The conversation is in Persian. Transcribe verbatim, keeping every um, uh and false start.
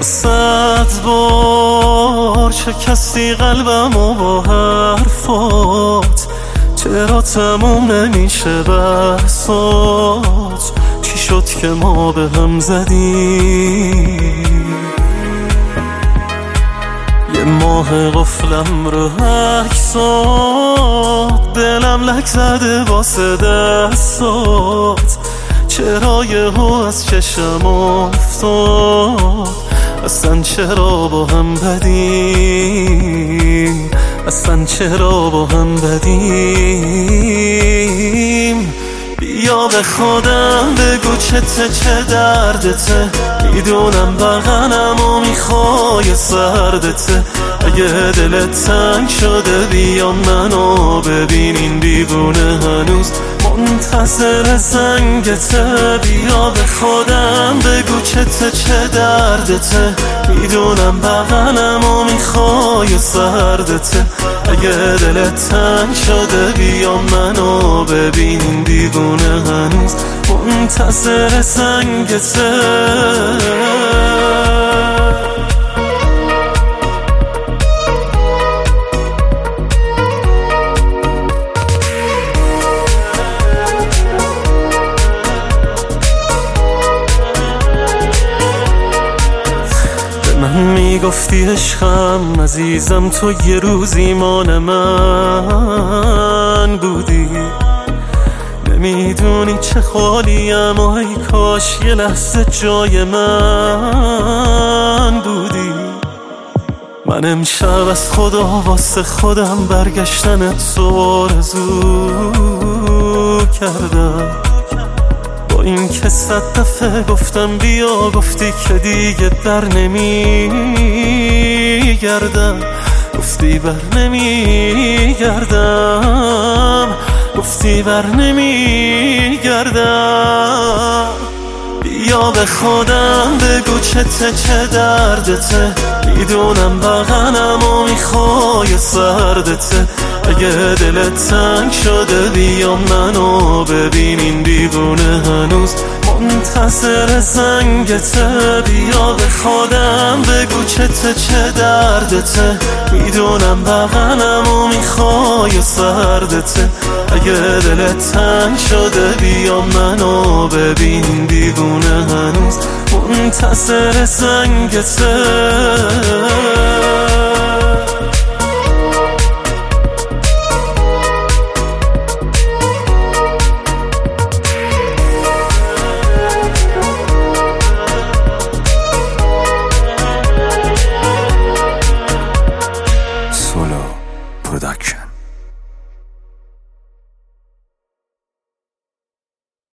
صد بار شکستی قلبمو با حرفات، چرا تموم نمیشه بحثات؟ چی شد که ما به هم زدیم؟ یه ماه قفلم رو عکسات، دلم لک زده واسه دستات، چرا یهو از چشم افتاد؟ اصلا چرا با هم بدیم؟ اصلا چرا با هم بدیم؟ بیا به خودم بگو چته، چه دردته؟ میدونم بغنم و میخوای سردته. اگه دلت تنگ شده بیا منو ببین، این دیوونه هنوز منتظر زنگته. بیا به خودم بگو چته، چه دردته؟ میدونم بغنم و میخوای سردته. اگه دلت تنگ شده بیا منو ببین، این دیوونه هنوز منتظر زنگته. من میگفتی عشقم عزیزم، تو یه روز ایمان من بودی. نمیدونی چه خالیم و ای کاش یه لحظه جای من بودی. من امشب از خدا واسه خودم برگشتن تو آرزو کردم. با این که صد دفعه گفتم بیا، گفتی که دیگه در نمیگردم. گفتی بر نمیگردم، گفتی بر نمیگردم. بیا به خودم بگو چته، چه دردته؟ میدونم بغنم و میخوای سردته. اگه دلت تنگ شده بیا منو ببین، این دیوونه هنوز منتظر زنگته. بیا به خودم بگو چته، چه دردته؟ میدونم بغنم و میخوای سردته. اگه دلت تنگ شده بیا منو ببین، این دیوونه هنوز منتظر زنگته.